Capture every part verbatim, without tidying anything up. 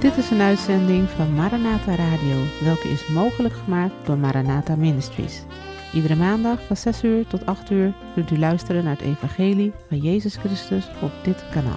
Dit is een uitzending van Maranatha Radio, welke is mogelijk gemaakt door Maranatha Ministries. Iedere maandag van zes uur tot acht uur kunt u luisteren naar het evangelie van Jezus Christus op dit kanaal.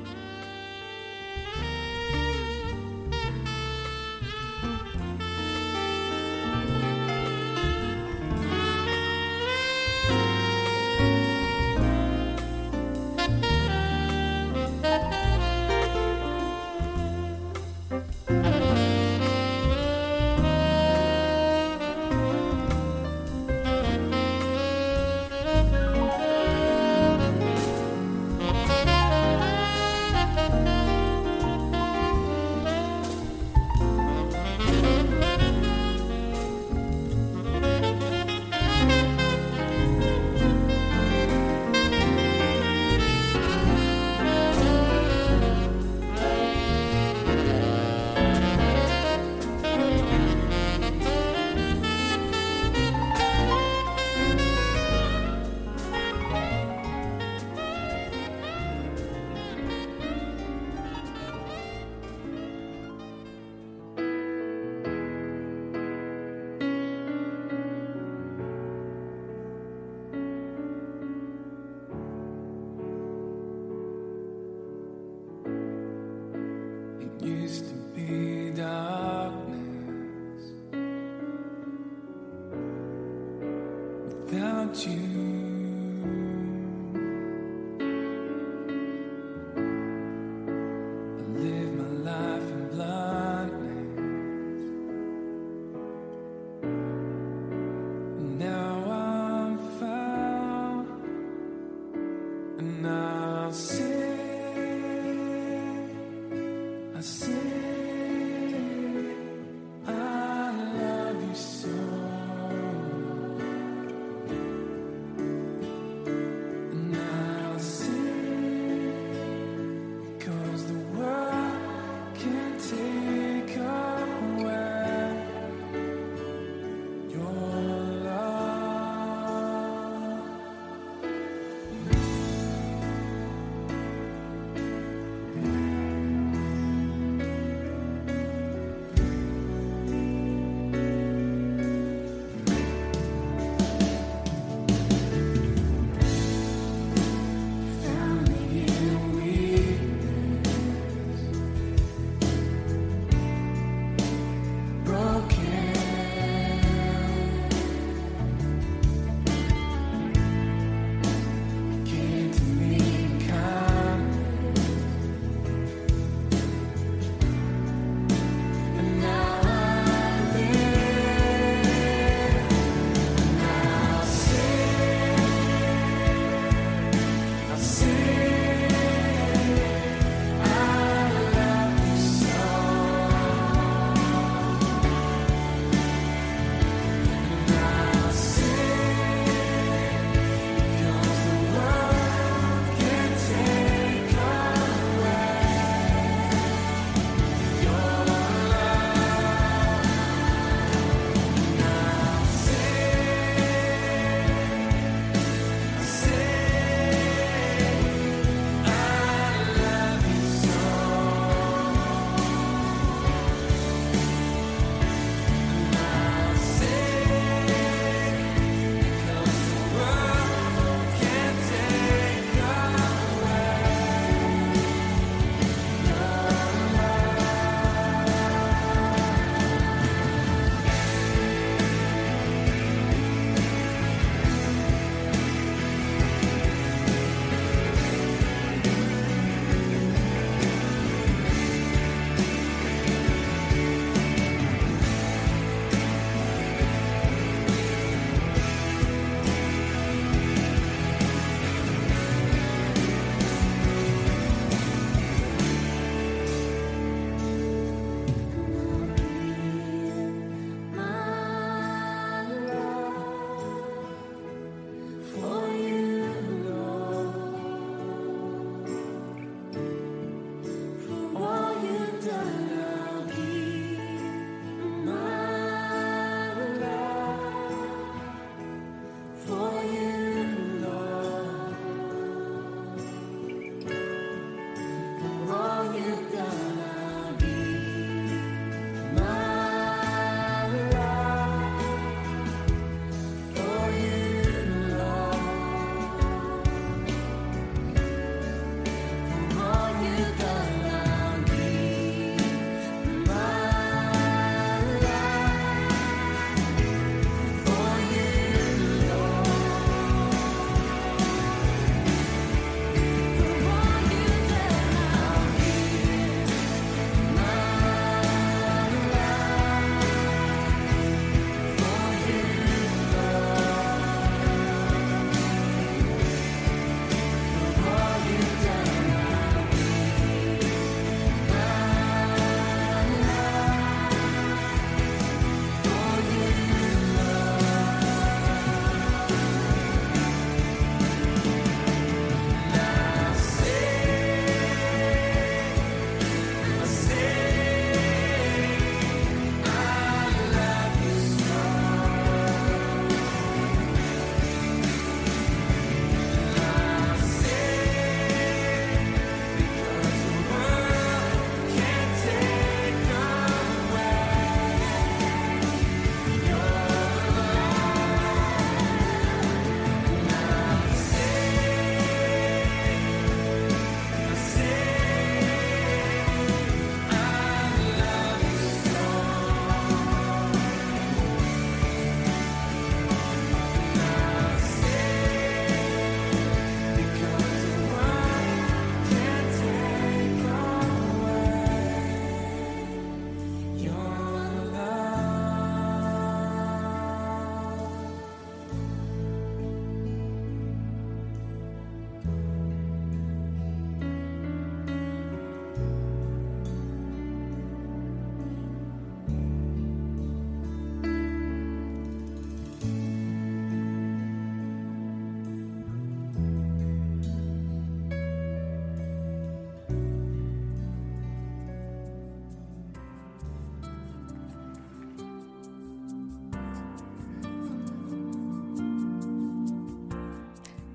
Used to be darkness without you. I live my life in blindness, and now I'm found, and I'll sing. I say, I love you so.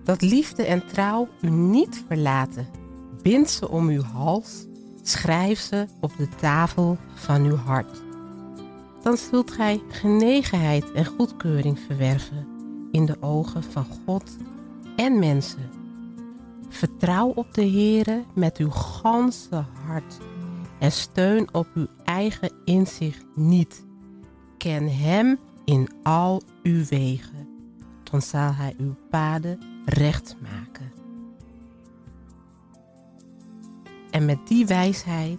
dat liefde en trouw u niet verlaten. Bind ze om uw hals, schrijf ze op de tafel van uw hart. Dan zult gij genegenheid en goedkeuring verwerven in de ogen van God en mensen. Vertrouw op de Heere met uw ganse hart en steun op uw eigen inzicht niet. Ken hem in al uw wegen, dan zal hij uw paden recht maken. En met die wijsheid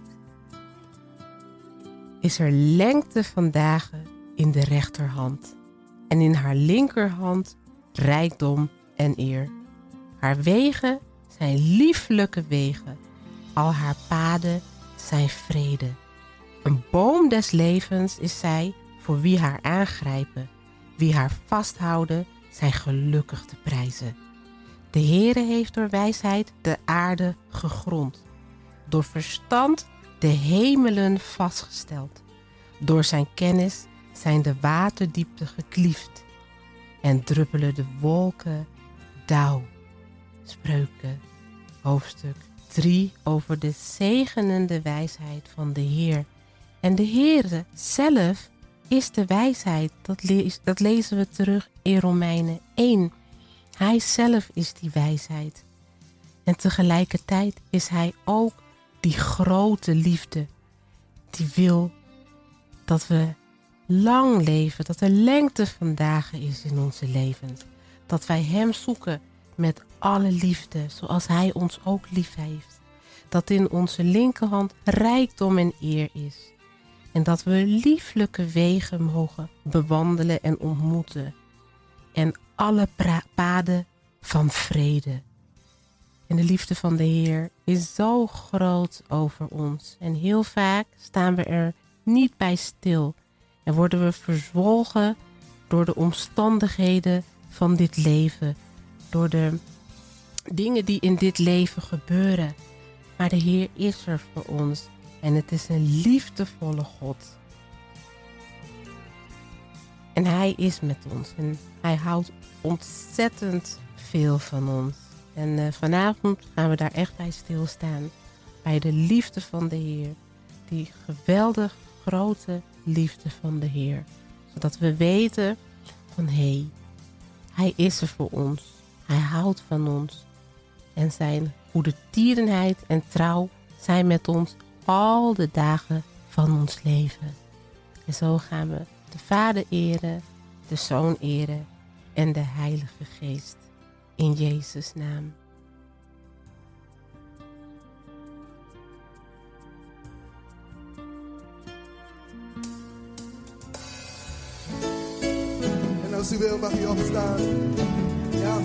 is er lengte van dagen in de rechterhand en in haar linkerhand rijkdom en eer. Haar wegen zijn lieflijke wegen, al haar paden zijn vrede. Een boom des levens is zij voor wie haar aangrijpen. Wie haar vasthouden zijn gelukkig te prijzen. De Heere heeft door wijsheid de aarde gegrond. Door verstand de hemelen vastgesteld. Door zijn kennis zijn de waterdiepten gekliefd. En druppelen de wolken dauw. Spreuken, hoofdstuk drie over de zegenende wijsheid van de Heer. En de Heere zelf is de wijsheid. Dat, le- dat lezen we terug in Romeinen één. Hij zelf is die wijsheid. En tegelijkertijd is hij ook die grote liefde. Die wil dat we lang leven. Dat er lengte van dagen is in onze levens. Dat wij hem zoeken met alle liefde. Zoals hij ons ook lief heeft. Dat in onze linkerhand rijkdom en eer is. En dat we lieflijke wegen mogen bewandelen en ontmoeten. En alle pra- paden van vrede. En de liefde van de Heer is zo groot over ons. En heel vaak staan we er niet bij stil. En worden we verzwolgen door de omstandigheden van dit leven. Door de dingen die in dit leven gebeuren. Maar de Heer is er voor ons. En het is een liefdevolle God. En hij is met ons. En hij houdt ontzettend veel van ons. En uh, vanavond gaan we daar echt bij stilstaan. Bij de liefde van de Heer. Die geweldig grote liefde van de Heer. Zodat we weten van hé, hey, hij is er voor ons. Hij houdt van ons. En zijn goede tierenheid en trouw zijn met ons al de dagen van ons leven. En zo gaan we de Vader eren, de Zoon eren en de Heilige Geest. In Jezus' naam. En als u wil mag u opstaan. Ja.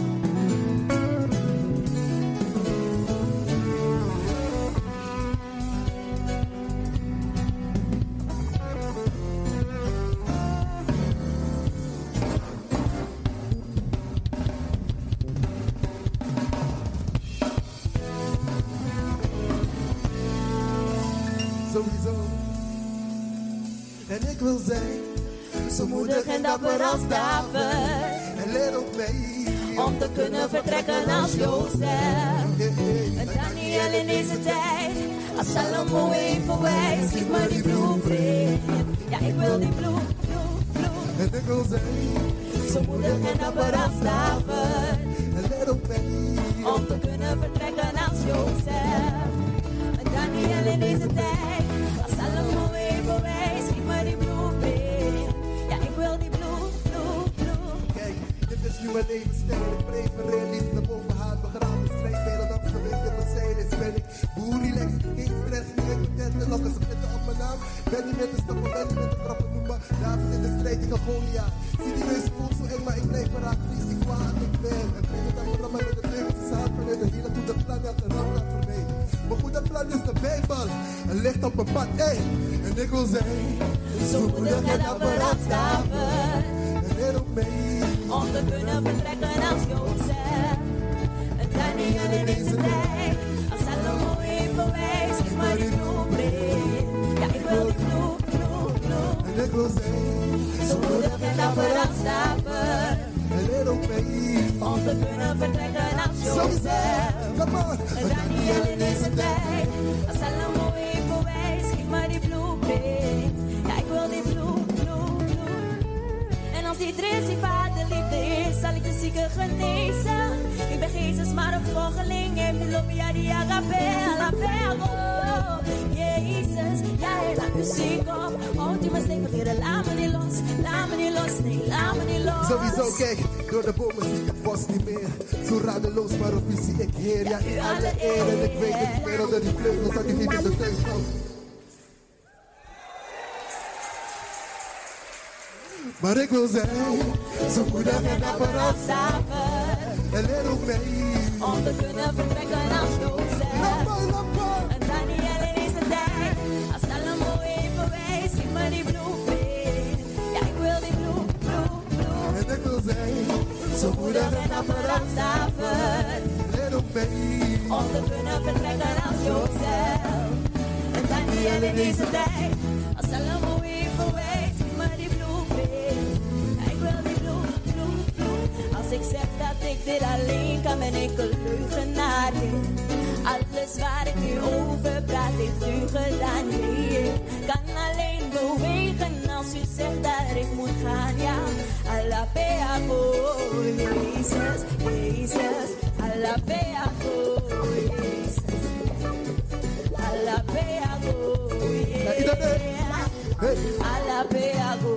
Sowieso. En ik wil zijn zo moedig en dapper als David. En leer op mij om te kunnen vertrekken als Jozef. En Daniel in deze tijd, als Salomo even wijs, geef me die blueprint. Ja, ik wil die blue, blue, blue. En ik wil zijn zo moedig en dapper als David. En leer op mij om te kunnen vertrekken als Jozef. En Daniel in deze tijd, als Salomo even wijs, geef me die blueprint. Ja, ik wil die blue, blue, blue. Kijk, dit is nu mijn levensstijl. Ik prefereer liefde boven haat. Begraven strijd, bijna dat gewicht in mijn zijde. Ben ik boer relax, geen stress. Nu ik bekend en lokken ze vitten op mijn naam. Ben niet met de stappen, ben niet met de trappen. Noem maar David in de strijd, ik heb Goliath. Zie die neus voelt zo eng, maar ik blijf paraat. Vries ik kwaad, ik ben. En weet het aan mijn rammen met de druk. Ze zaad vanuit een hele goede plan, ja, een rammen voor mij. Mijn goede plan is de Bijbel. Een licht op mijn pad, ey. En ik wil zijn zo moedig en dapper als David. En leer op mij om te kunnen vertrekken als Jozef. En Daniel in deze tijd, als Salomo even wijs, geef me die blueprint. Ja, ik wil die blue, blue, blue. en ik wil zijn Zo moedig en dapper als David. en leer op mij Om te kunnen vertrekken Jozef. Come on. Daniel in deze tijd. Als allemaal even wijs, geef maar die blueprint. Ja, ik wil die blue, blue, blue. En als die dressie vader liefde is, zal ik de zieken genezen. Ik ben Jezus, maar een volgeling. En die lobby die agape, alapero. Jezus, jij laat muziek op. Houdt u me stevig hier, laat me niet los. Laat me niet los, nee, laat me niet los. Sowieso, kijk, door de bomen zie ik het bos niet meer. Zo radeloos, maar op u zie ik Heer. Ja, in alle eer. En ik weet het, meer onder die vleugels dat ik niet in de thuis kom. Maar ik wil zijn, zo moedig en dapper als Samen, en leer ook mee. om te kunnen vertrekken als Jozef. Lappa, lappa. En Daniel in deze tijd, als allemaal even wijs, geef me die blueprint. Ja, ik wil die blue, blue, blue. En ik wil zijn, zo moedig en dapper als David, leer ook mee. om te kunnen vertrekken als Jozef. En Daniel in deze tijd, als allemaal even wijs, geef me die blueprint. Ja, ik wil die blue, blue, blue. Als ik zeg dat ik dit alleen kan, ben ik een leugenaar. Alles waar ik nu over praat, heeft u gedaan. Ik kan alleen bewegen als u zegt dat ik moet gaan. Ja, alapeago, Jezus, Jezus, alapeago, Jezus, alapeago, Jezus, alapeago,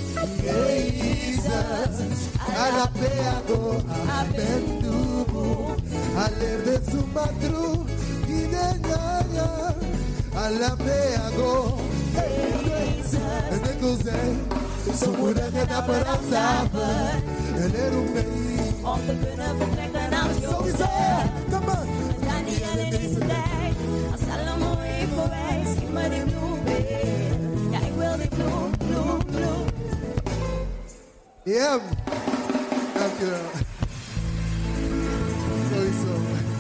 Jesus, alapeago, abendubu, alerde sumatru, gidenyanya, alapeago, en ik wil zijn, zo moedig en dapper als David, en leer ook mee. om te kunnen vertrekken als Sowieso, Jozef. come on. Daniel in deze tijd, als allemaal even wijs, geef me die blue. Ja, ik wil die blue, blue, blue. Ja, dankjewel. Sowieso.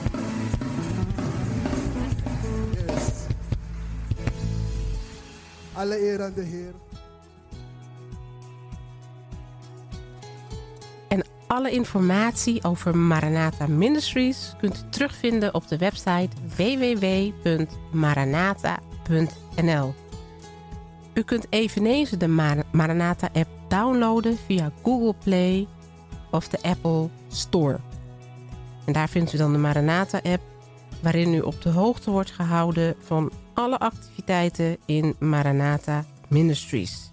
Yes. Alle eer aan de Heer. En alle informatie over Maranatha Ministries kunt u terugvinden op de website w w w punt maranatha punt n l. U kunt eveneens de Mar- Maranatha-app downloaden via Google Play of de Apple Store. En daar vindt u dan de Maranatha-app, waarin u op de hoogte wordt gehouden van alle activiteiten in Maranatha Ministries.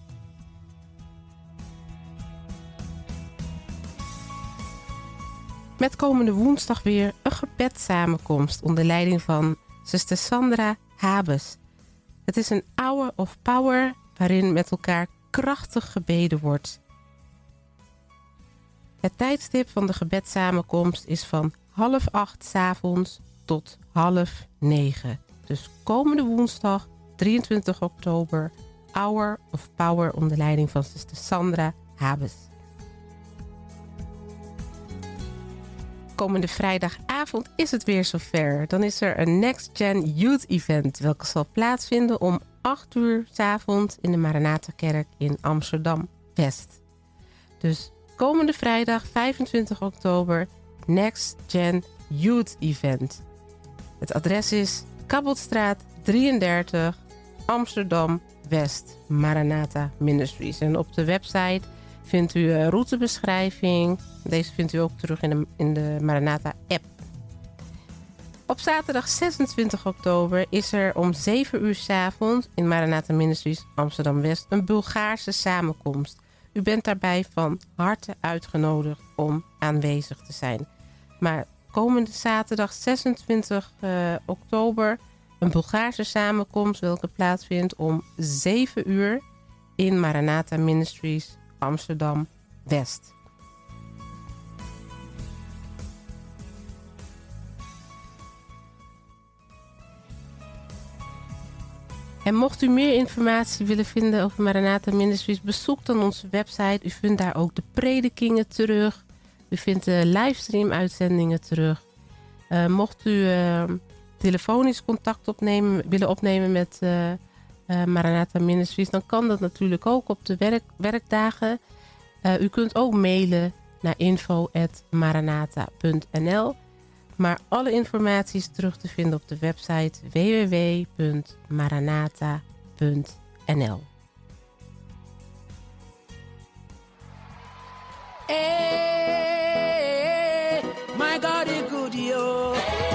Met komende woensdag weer een gebedssamenkomst onder leiding van zuster Sandra Habes. Het is een hour of power waarin met elkaar krachtig gebeden wordt. Het tijdstip van de gebedssamenkomst is van half acht 's avonds tot half negen. Dus komende woensdag drieëntwintig oktober, hour of power onder leiding van zuster Sandra Habes. Komende vrijdagavond is het weer zover. Dan is er een Next Gen Youth Event, welke zal plaatsvinden om acht uur 's avonds in de Maranatha Kerk in Amsterdam-West. Dus komende vrijdag vijfentwintig oktober Next Gen Youth Event. Het adres is Kabbelstraat drieëndertig, Amsterdam-West, Maranatha Ministries. En op de website vindt u een routebeschrijving. Deze vindt u ook terug in de, in de Maranatha-app. Op zaterdag zesentwintig oktober is er om zeven uur 's avonds in Maranatha Ministries Amsterdam-West een Bulgaarse samenkomst. U bent daarbij van harte uitgenodigd om aanwezig te zijn. Maar komende zaterdag zesentwintig oktober een Bulgaarse samenkomst welke plaatsvindt om zeven uur in Maranatha Ministries Amsterdam-West. En mocht u meer informatie willen vinden over Maranatha Ministries, bezoek dan onze website. U vindt daar ook de predikingen terug. U vindt de livestream-uitzendingen terug. Uh, mocht u uh, telefonisch contact opnemen, willen opnemen met uh, uh, Maranatha Ministries, dan kan dat natuurlijk ook op de werk, werkdagen. Uh, u kunt ook mailen naar info at maranatha punt n l. Maar alle informatie is terug te vinden op de website w w w punt maranatha punt n l. Hey, my God is good, yo.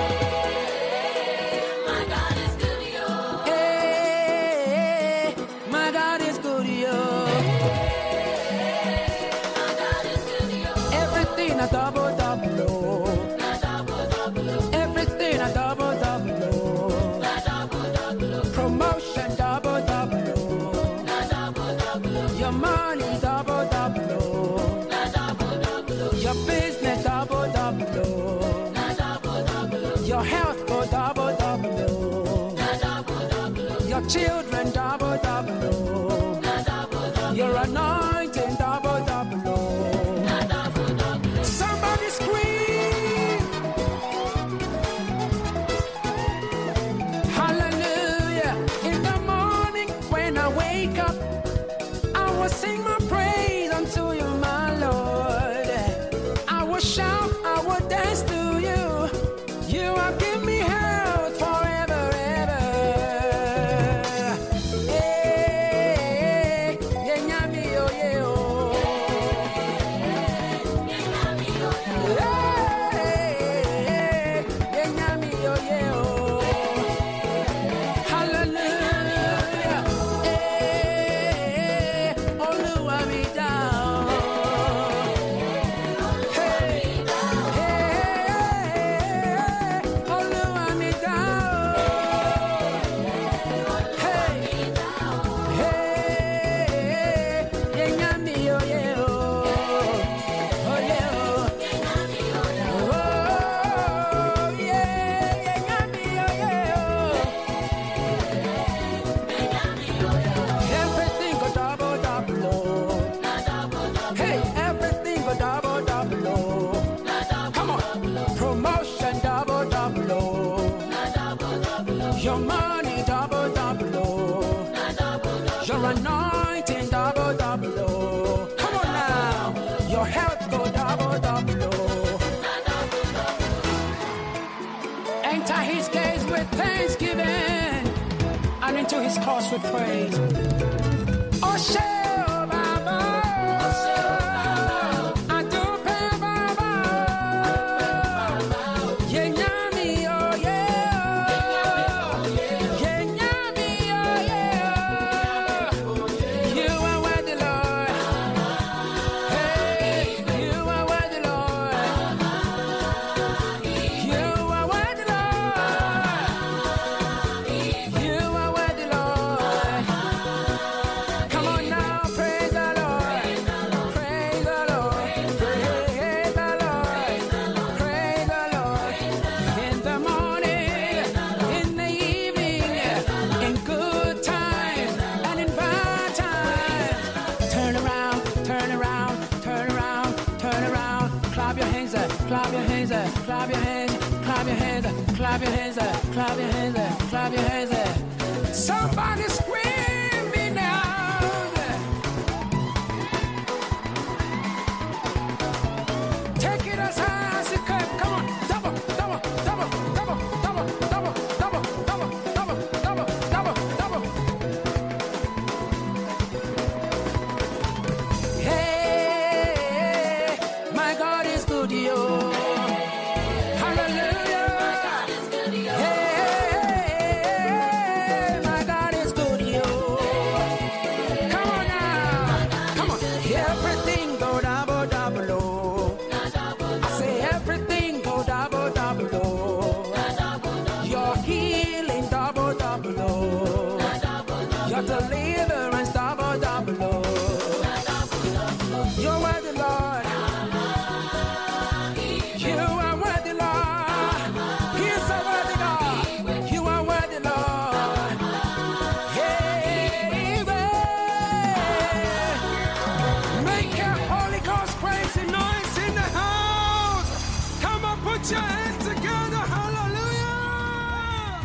My God is good, yo. Hey, my God is good, yo. My God is good, yo. Everything a double double, oh. Na double double, oh. Everything a double double, oh. Na double double, oh. Promotion double double, oh. Na double double, oh. Your money double double, oh. Na double double, oh. Your business double double, oh. Na double double, oh. Your health go double double, oh. Na double double, oh. Your children double double, oh. Na double double, Your anointing double double, oh. na double double, oh. Somebody scream hallelujah. In the morning when I wake up, I will sing my praise unto you, my Lord. I will shout, I will dance to you. You have given me health forever, ever. Hey, yeah, yeah, me, oh, yeah, oh. Hey, yeah, yeah, me, oh, yeah, oh. Hallelujah. Hey, Olúwa mi dá o. Hey, hey, Olúwa mi dá o. Hey, hey, yeah, yeah, me, oh, yeah, oh. Oh, yeah, oh. Oh, yeah, yeah, yeah, me, oh, yeah, oh. Everything go double double, oh. Hey, everything go double double, oh. Come on, promotion double double, oh. Your money double double, oh. Your anointing double double, oh. Come on now, your health go double double, oh. Enter his gates with thanksgiving and into his courts with praise. Oshe o Baba, Adupe Baba, Yenyami oh yeah, Yenyami oh yeah. You are worthy, Lord. Hey, you are worthy, Lord. You are worthy, Lord. You are worthy, Lord. Come on now, praise the Lord. Praise the Lord. Praise the Lord. Praise the Lord. In the morning, in the evening, in good times and in bad times. Turn around, turn around, turn around, turn around. Clap your hands up, clap your hands up, clap your hands, clap your hands up, clap your hands up, clap your hands up, clap your hands up. Somebody scream me now. Take it as high as you can. Come on, double, double, double, double, double, double, double, double, double, double, double, double. Hey, my God is good, yo. Hallelujah. Hey, my God is good, yo. Come on now, come on. Everything go double, double, oh. I say everything go double, double, oh. Your healing double, double, oh. Your deliverance double, double, oh. You're worthy, Lord. You are worthy, Lord. He's a worthy God. You are worthy, Lord. Hey, make a Holy Ghost crazy noise in the house. Come on, put your hands together. Hallelujah.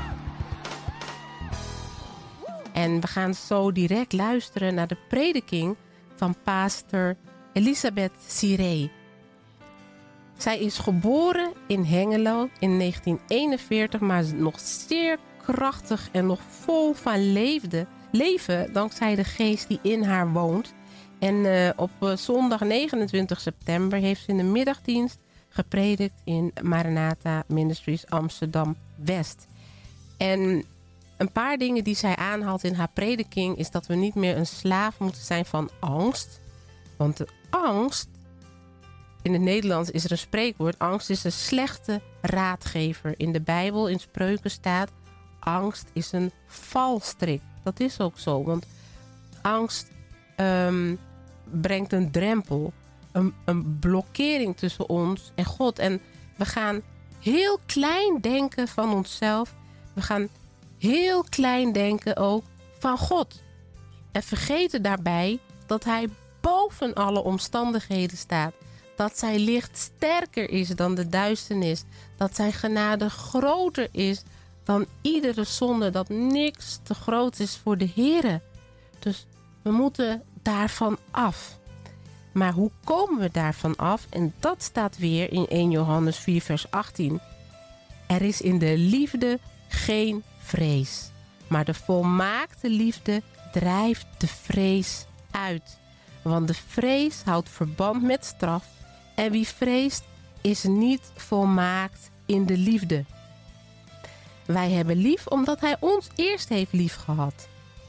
En we gaan zo direct luisteren naar de prediking van pastor Elisabeth Siré. Zij is geboren in Hengelo in negentien eenenveertig, maar is nog zeer krachtig en nog vol van leefde, leven dankzij de geest die in haar woont. En uh, op uh, zondag negenentwintig september heeft ze in de middagdienst gepredikt in Maranatha Ministries Amsterdam-West. En een paar dingen die zij aanhaalt in haar prediking is dat we niet meer een slaaf moeten zijn van angst. Want de angst, in het Nederlands is er een spreekwoord, angst is een slechte raadgever. In de Bijbel, in Spreuken staat, angst is een valstrik. Dat is ook zo, want angst um, brengt een drempel, een, een blokkering tussen ons en God. En we gaan heel klein denken van onszelf. We gaan heel klein denken ook van God. En vergeten daarbij dat hij boven alle omstandigheden staat. Dat zijn licht sterker is dan de duisternis. Dat zijn genade groter is dan iedere zonde. Dat niks te groot is voor de Heere. Dus we moeten daarvan af. Maar hoe komen we daarvan af? En dat staat weer in eerste Johannes vier vers achttien. Er is in de liefde geen vrees. Maar de volmaakte liefde drijft de vrees uit. Want de vrees houdt verband met straf. En wie vreest is niet volmaakt in de liefde. Wij hebben lief omdat hij ons eerst heeft lief gehad.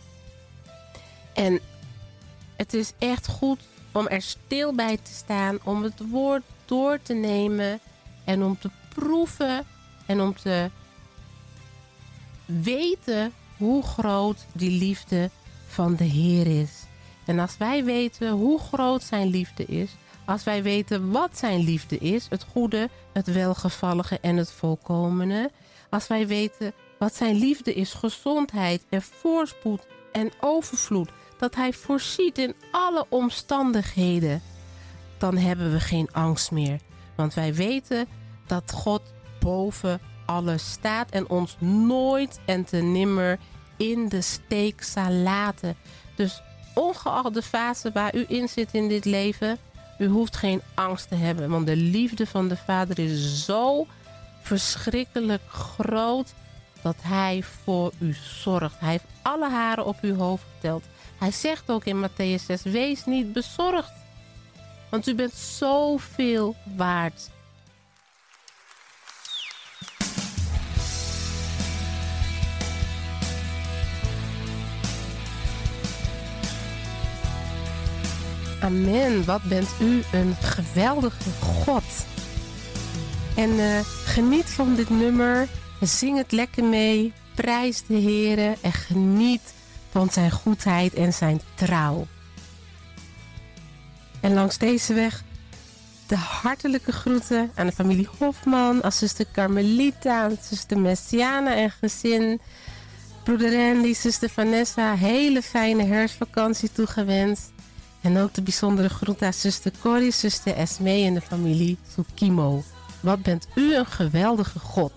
En het is echt goed om er stil bij te staan. Om het woord door te nemen. En om te proeven. En om te weten hoe groot die liefde van de Heer is. En als wij weten hoe groot zijn liefde is. Als wij weten wat zijn liefde is. Het goede, het welgevallige en het volkomene. Als wij weten wat zijn liefde is. Gezondheid en voorspoed en overvloed. Dat hij voorziet in alle omstandigheden. Dan hebben we geen angst meer. Want wij weten dat God boven alles staat. En ons nooit en te nimmer in de steek zal laten. Dus ongeacht de fase waar u in zit in dit leven. U hoeft geen angst te hebben. Want de liefde van de Vader is zo verschrikkelijk groot. Dat hij voor u zorgt. Hij heeft alle haren op uw hoofd geteld. Hij zegt ook in Mattheüs zes. Wees niet bezorgd. Want u bent zoveel waard. Amen. Wat bent u een geweldige God. En uh, geniet van dit nummer. Zing het lekker mee. Prijs de Heere. En geniet van zijn goedheid en zijn trouw. En langs deze weg de hartelijke groeten aan de familie Hofman. Aan zuster Carmelita. Aan zuster Messiana en gezin. Broeder Randy, zuster Vanessa. Hele fijne herfstvakantie toegewenst. En ook de bijzondere groet aan zuster Corrie, zuster Esmee en de familie Tsukimo. Wat bent u een geweldige God.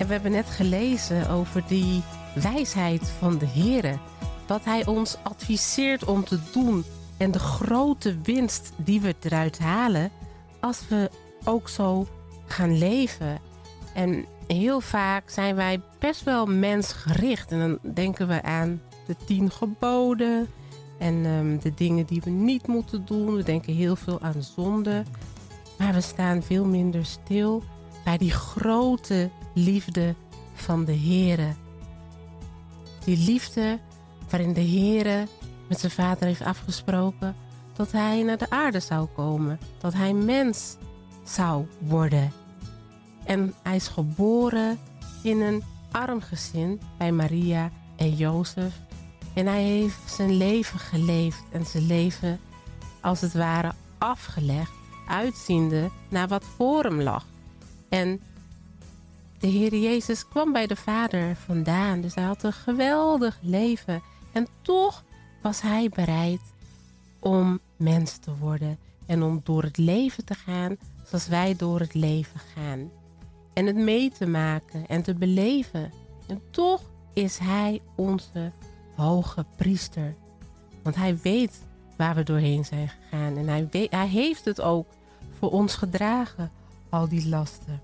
we hebben net gelezen over die wijsheid van de Heere. Wat Hij ons adviseert om te doen. En de grote winst die we eruit halen als we ook zo gaan leven. En heel vaak zijn wij best wel mensgericht. En dan denken we aan de tien geboden en um, de dingen die we niet moeten doen. We denken heel veel aan zonde. Maar we staan veel minder stil bij die grote liefde van de Heere. Die liefde waarin de Heere met zijn vader heeft afgesproken dat hij naar de aarde zou komen. Dat hij mens zou worden. En hij is geboren in een arm gezin bij Maria en Jozef. En hij heeft zijn leven geleefd en zijn leven als het ware afgelegd, uitziende naar wat voor hem lag. En de Heer Jezus kwam bij de Vader vandaan, dus hij had een geweldig leven. En toch was hij bereid om mens te worden en om door het leven te gaan zoals wij door het leven gaan. En het mee te maken en te beleven. En toch is hij onze hoge priester. Want hij weet waar we doorheen zijn gegaan. En hij, weet, hij heeft het ook voor ons gedragen, al die lasten.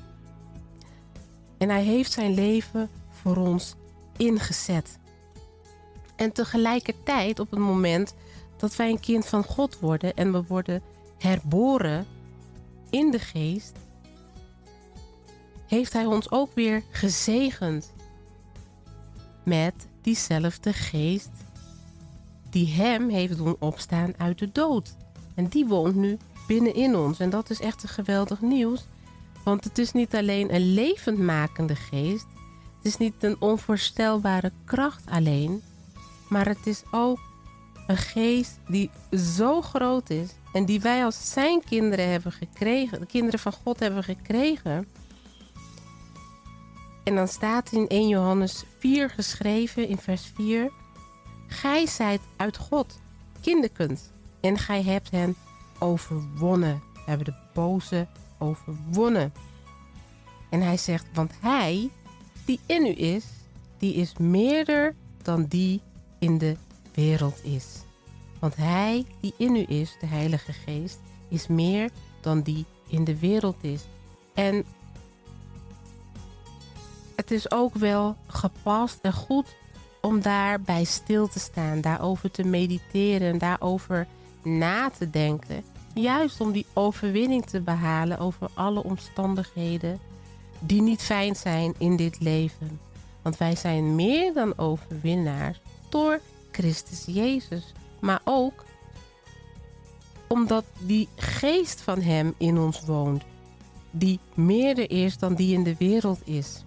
En hij heeft zijn leven voor ons ingezet. En tegelijkertijd op het moment dat wij een kind van God worden en we worden herboren in de geest, heeft hij ons ook weer gezegend met diezelfde geest die hem heeft doen opstaan uit de dood. En die woont nu binnenin ons. En dat is echt een geweldig nieuws. Want het is niet alleen een levendmakende geest. Het is niet een onvoorstelbare kracht alleen. Maar het is ook een geest die zo groot is. En die wij als zijn kinderen hebben gekregen. De kinderen van God hebben gekregen. En dan staat in eerste Johannes vier geschreven in vers vier. Gij zijt uit God, kinderkens. En gij hebt hen overwonnen. We hebben de boze overwonnen. En hij zegt, want hij die in u is, die is meerder dan die in de wereld is. Want hij die in u is, de Heilige Geest, is meer dan die in de wereld is. En het is ook wel gepast en goed om daarbij stil te staan, daarover te mediteren, daarover na te denken. Juist om die overwinning te behalen over alle omstandigheden die niet fijn zijn in dit leven. Want wij zijn meer dan overwinnaars door Christus Jezus. Maar ook omdat die geest van hem in ons woont. Die meerder is dan die in de wereld is.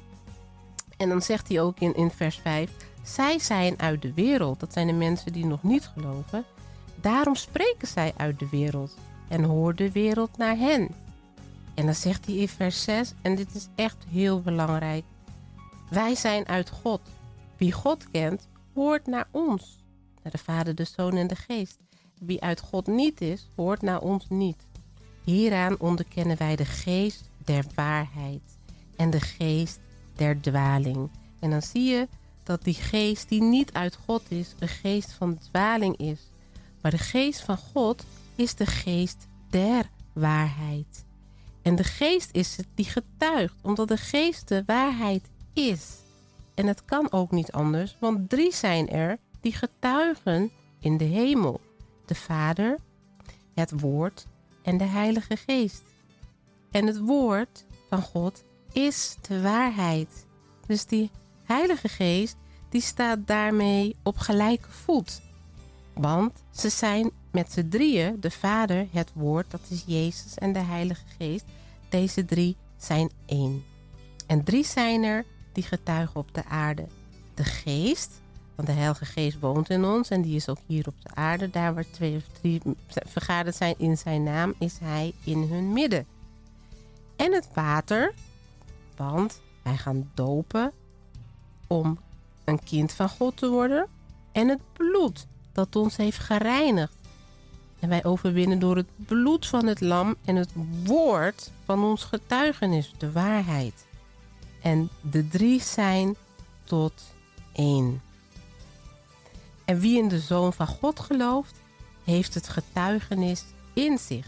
En dan zegt hij ook in, in vers vijf. Zij zijn uit de wereld. Dat zijn de mensen die nog niet geloven. Daarom spreken zij uit de wereld. En hoort de wereld naar hen. En dan zegt hij in vers zes. En dit is echt heel belangrijk. Wij zijn uit God. Wie God kent, hoort naar ons. Naar de Vader, de Zoon en de Geest. Wie uit God niet is, hoort naar ons niet. Hieraan onderkennen wij de geest der waarheid. En de geest der dwaling. En dan zie je dat die geest die niet uit God is, een geest van dwaling is. Maar de geest van God is de geest der waarheid. En de geest is het die getuigt, omdat de geest de waarheid is. En het kan ook niet anders, want drie zijn er die getuigen in de hemel. De Vader, het Woord en de Heilige Geest. En het Woord van God is de waarheid. Dus die Heilige Geest, die staat daarmee op gelijke voet. Want ze zijn met z'n drieën, de Vader, het Woord, dat is Jezus en de Heilige Geest. Deze drie zijn één. En drie zijn er die getuigen op de aarde. De Geest, want de Heilige Geest woont in ons en die is ook hier op de aarde. Daar waar twee of drie vergaderd zijn in zijn naam, is hij in hun midden. En het water, want wij gaan dopen om een kind van God te worden. En het bloed dat ons heeft gereinigd. En wij overwinnen door het bloed van het lam en het woord van ons getuigenis, de waarheid. En de drie zijn tot één. En wie in de Zoon van God gelooft, heeft het getuigenis in zich.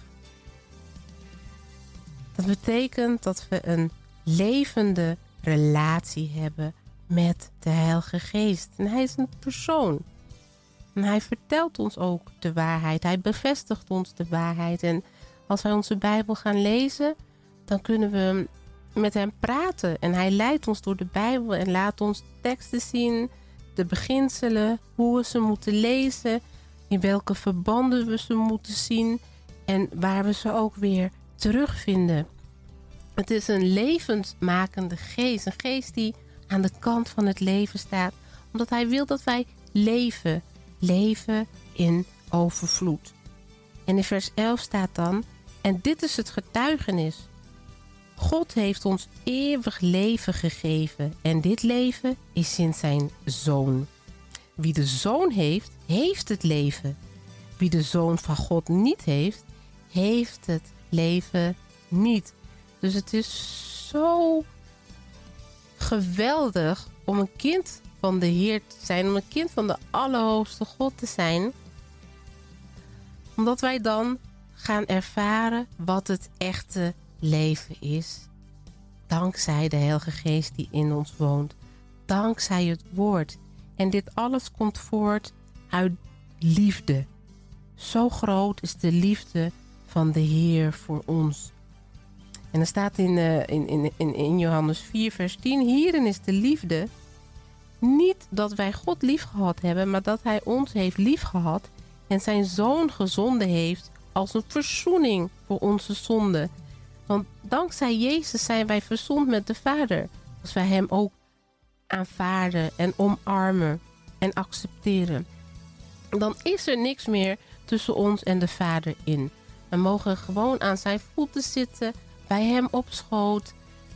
Dat betekent dat we een levende relatie hebben met de Heilige Geest. En hij is een persoon. En hij vertelt ons ook de waarheid. Hij bevestigt ons de waarheid. En als wij onze Bijbel gaan lezen, dan kunnen we met hem praten. En hij leidt ons door de Bijbel en laat ons teksten zien, de beginselen, hoe we ze moeten lezen, in welke verbanden we ze moeten zien en waar we ze ook weer terugvinden. Het is een levendmakende geest. Een geest die aan de kant van het leven staat. Omdat hij wil dat wij leven. Leven in overvloed. En in vers elf staat dan: en dit is het getuigenis. God heeft ons eeuwig leven gegeven. En dit leven is in zijn Zoon. Wie de Zoon heeft, heeft het leven. Wie de Zoon van God niet heeft, heeft het leven niet. Dus het is zo geweldig om een kind van de Heer te zijn. Om een kind van de Allerhoogste God te zijn. Omdat wij dan gaan ervaren wat het echte leven is. Dankzij de Heilige Geest die in ons woont. Dankzij het woord. En dit alles komt voort uit liefde. Zo groot is de liefde van de Heer voor ons. En er staat in, uh, in, in, in, in Johannes vier vers tien. Hierin is de liefde. Niet dat wij God lief gehad hebben, maar dat hij ons heeft lief gehad en zijn Zoon gezonden heeft als een verzoening voor onze zonden. Want dankzij Jezus zijn wij verzoend met de Vader. Als wij hem ook aanvaarden en omarmen en accepteren. Dan is er niks meer tussen ons en de Vader in. We mogen gewoon aan zijn voeten zitten, bij hem op schoot,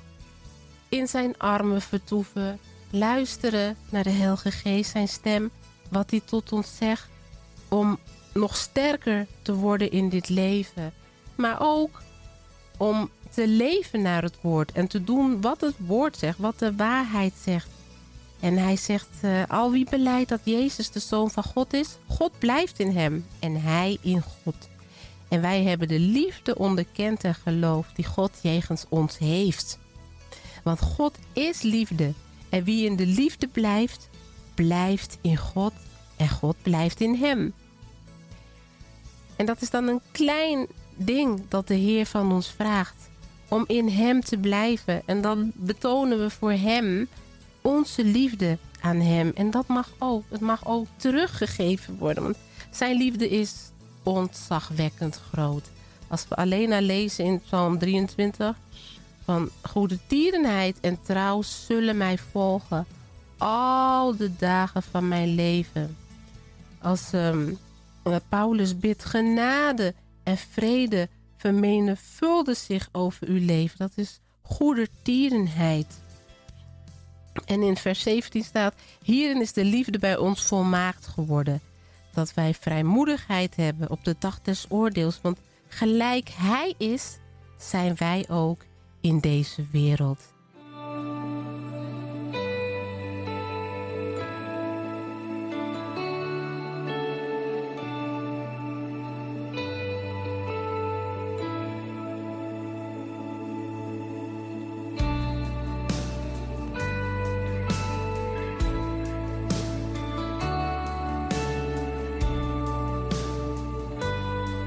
in zijn armen vertoeven, luisteren naar de Heilige Geest, zijn stem, wat hij tot ons zegt, om nog sterker te worden in dit leven. Maar ook om te leven naar het woord en te doen wat het woord zegt, wat de waarheid zegt. En hij zegt, uh, al wie belijdt dat Jezus de Zoon van God is, God blijft in hem en hij in God. En wij hebben de liefde onderkend en geloof die God jegens ons heeft. Want God is liefde. En wie in de liefde blijft, blijft in God en God blijft in hem. En dat is dan een klein ding dat de Heer van ons vraagt. Om in hem te blijven. En dan betonen we voor hem onze liefde aan hem. En dat mag ook. Het mag ook teruggegeven worden. Want zijn liefde is ontzagwekkend groot. Als we alleen maar lezen in Psalm drieëntwintig. Van goede tierenheid en trouw zullen mij volgen. Al de dagen van mijn leven. Als um, Paulus bidt, genade en vrede vermenigvuldigen zich over uw leven. Dat is goedertierenheid. En in vers zeventien staat, hierin is de liefde bij ons volmaakt geworden. Dat wij vrijmoedigheid hebben op de dag des oordeels. Want gelijk hij is, zijn wij ook in deze wereld.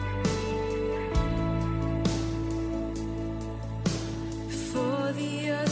For the earth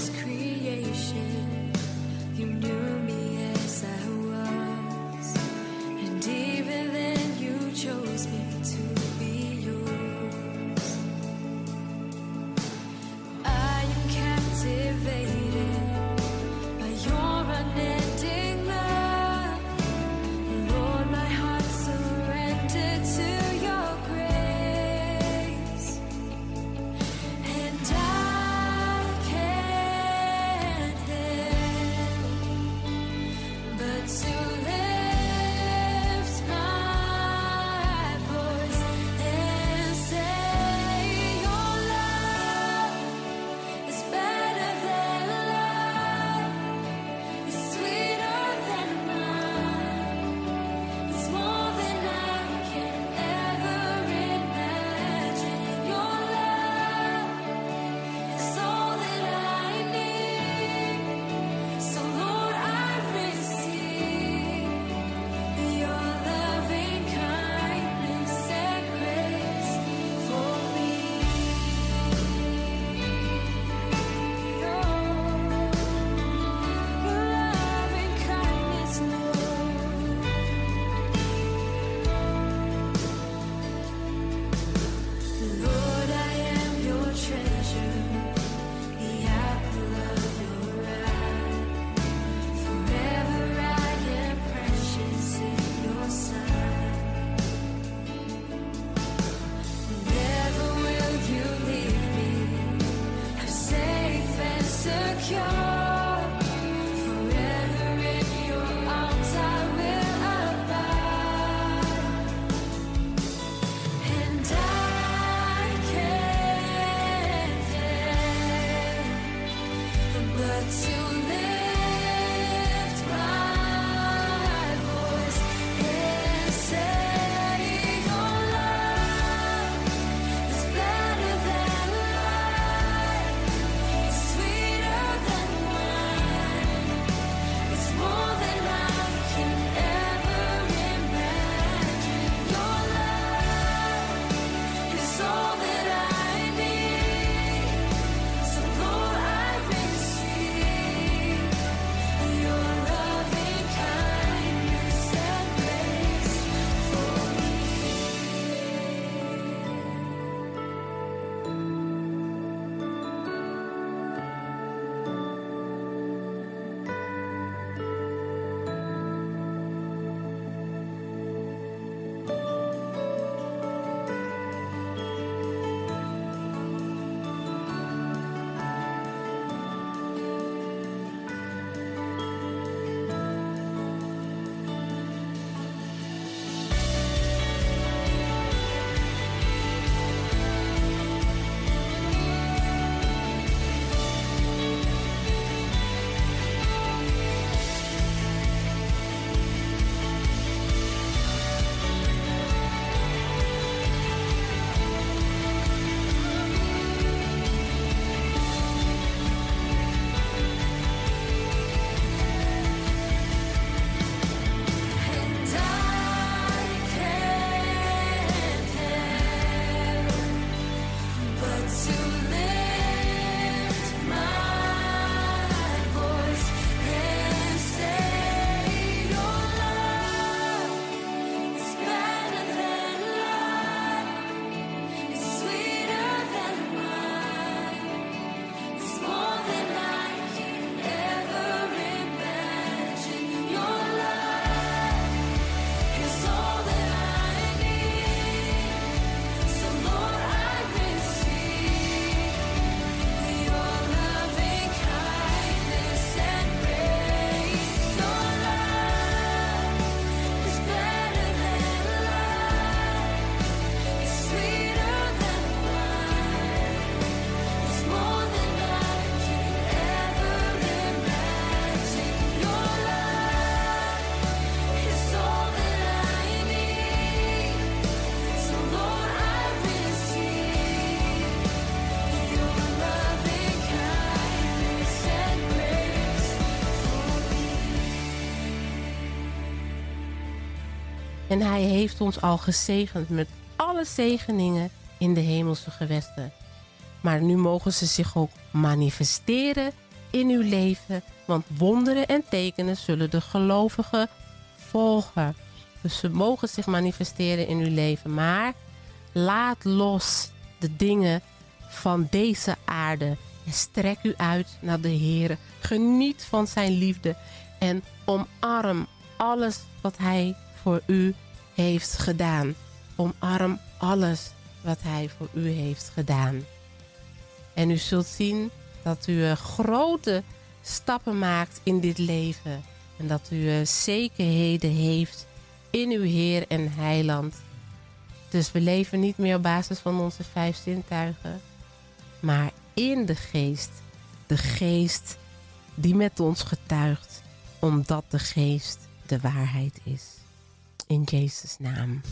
En hij heeft ons al gezegend met alle zegeningen in de hemelse gewesten. Maar nu mogen ze zich ook manifesteren in uw leven. Want wonderen en tekenen zullen de gelovigen volgen. Dus ze mogen zich manifesteren in uw leven. Maar laat los de dingen van deze aarde. En strek u uit naar de Heer. Geniet van zijn liefde. En omarm alles wat hij voor u heeft gedaan. Omarm alles wat hij voor u heeft gedaan. En u zult zien dat u uh, grote stappen maakt in dit leven. En dat u uh, zekerheden heeft in uw Heer en Heiland. Dus we leven niet meer op basis van onze vijf zintuigen. Maar in de geest. De geest die met ons getuigt. Omdat de geest de waarheid is. In Jezus' naam.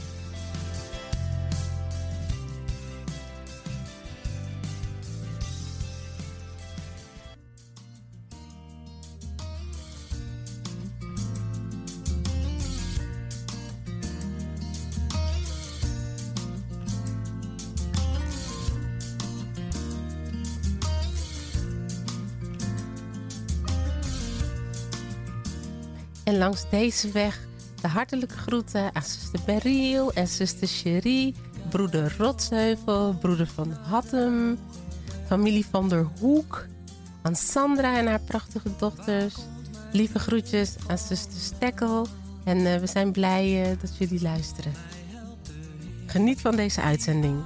En langs deze weg de hartelijke groeten aan zuster Beryl en zuster Cherie, broeder Rotsheuvel, broeder Van Hattem, familie Van der Hoek, aan Sandra en haar prachtige dochters. Lieve groetjes aan zuster Stekkel en uh, we zijn blij uh, dat jullie luisteren. Geniet van deze uitzending.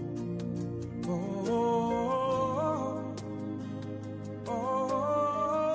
Oh, oh, oh.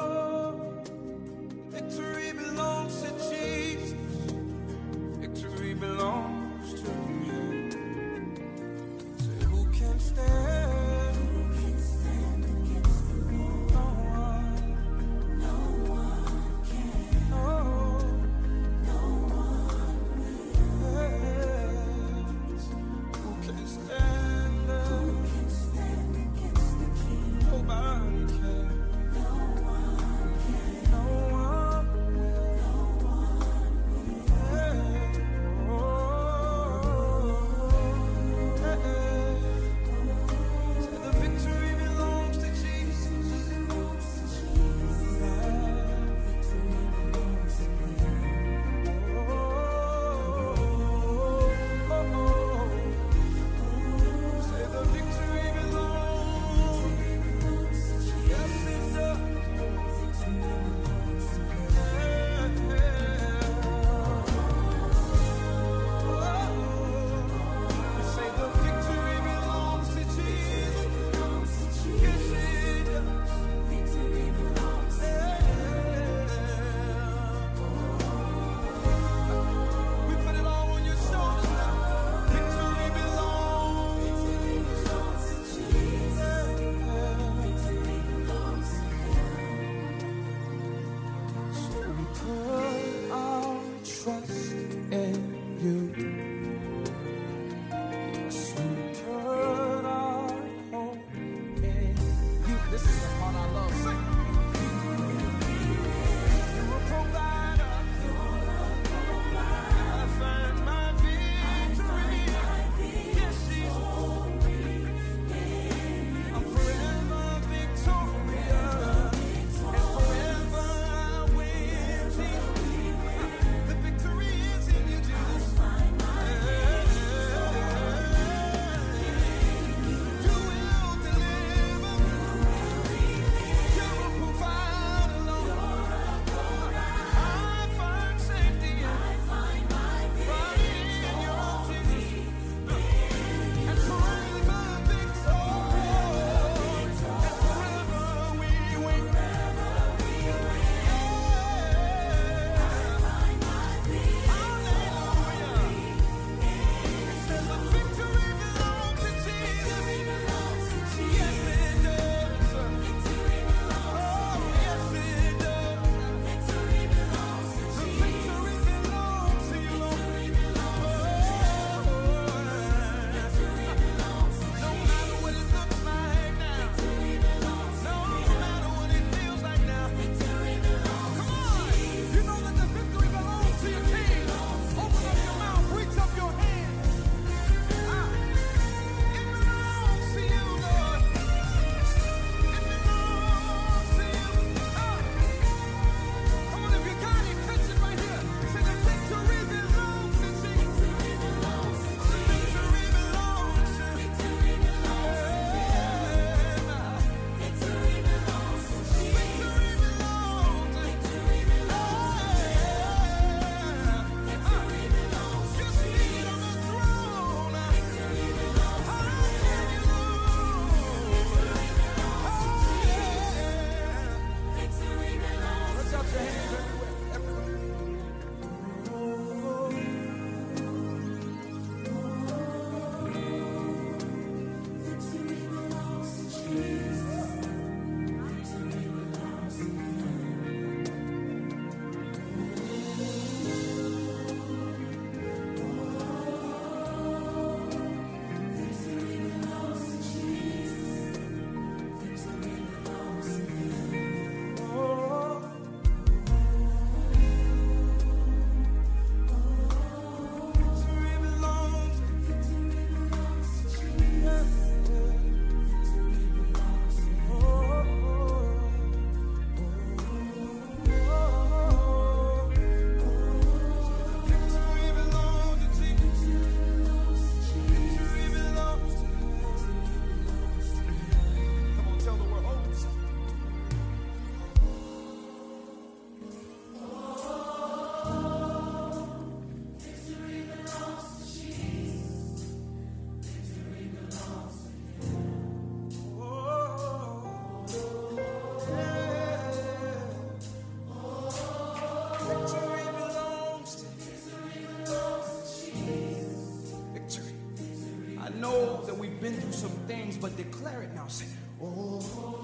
But declare it now. Say, oh.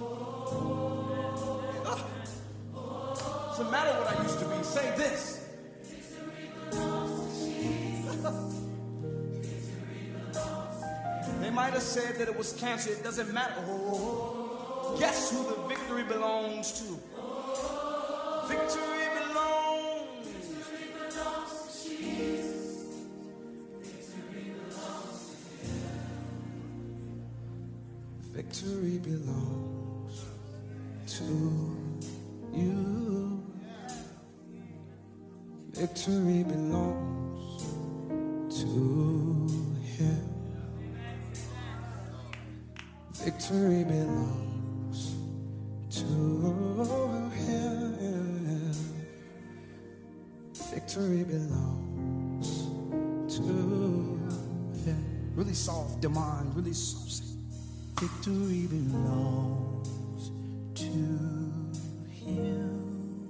Ah. Doesn't matter what I used to be. Say this. They might have said that it was cancer. It doesn't matter. Oh. Guess who the victory belongs to? Victory belongs. Victory belongs to you. Victory belongs to him. Victory belongs to him. Victory belongs to him. Really soft, demand, really soft. Victory belongs to him.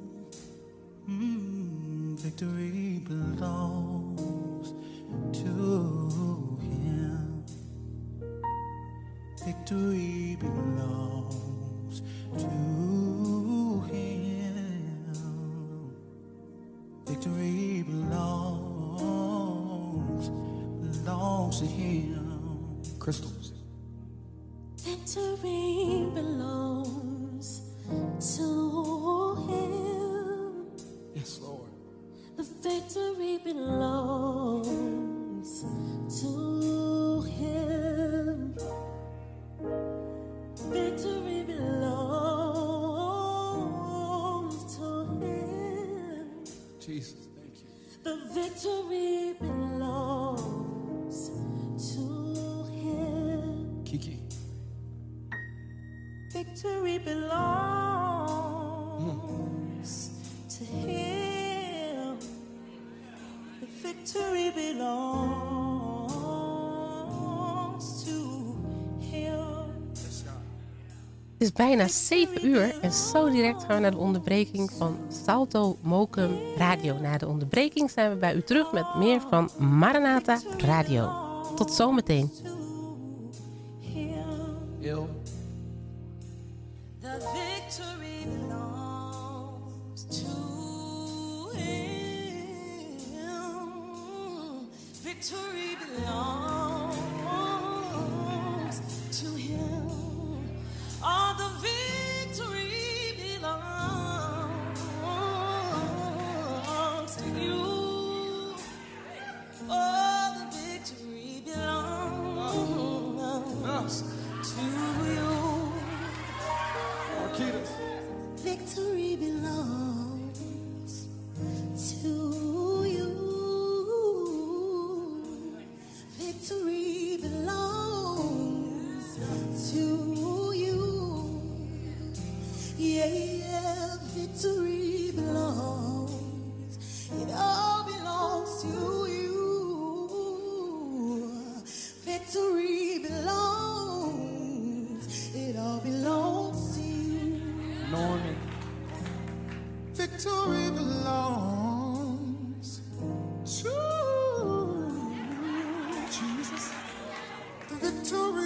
Mm, victory belongs to him. Victory belongs to him. Victory belongs, belongs to him. Crystals. Victory belongs to him. Yes, Lord. The victory belongs to him. Victory belongs to him. Jesus, thank you. The victory belongs to him. Kiki. Victory belongs to him. The victory belongs to him. Het is bijna zeven uur en zo direct gaan we naar de onderbreking van Salto Mokum Radio. Na de onderbreking zijn we bij u terug met meer van Maranatha Radio. Tot zometeen. Ill. The victory belongs to him. Victory belongs to him. All the victory belongs to you. All the victory belongs to you. Victory belongs to you. Victory belongs to you. Yeah, yeah, victory belongs. It all belongs to you. Victory belongs. It all belongs to you. Norman. victory belongs to Jesus. The victory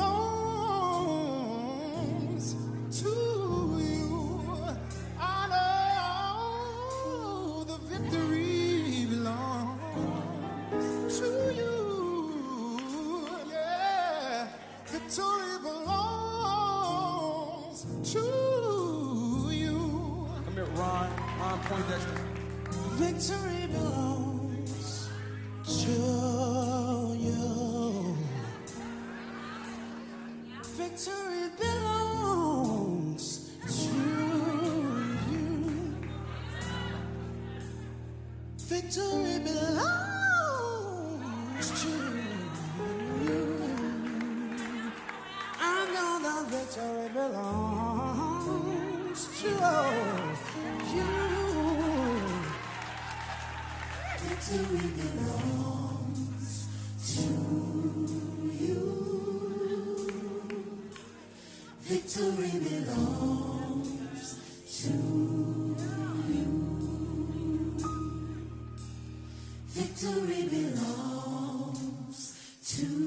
belongs to you. I know the victory belongs to you. Yeah, victory belongs to you. Come here, Ron. Ron Poindexter. Victory belongs to you. Victory belongs to you. Victory belongs to you. I know the victory belongs to you. Victory belongs to you. Victory belongs to you. Victory belongs to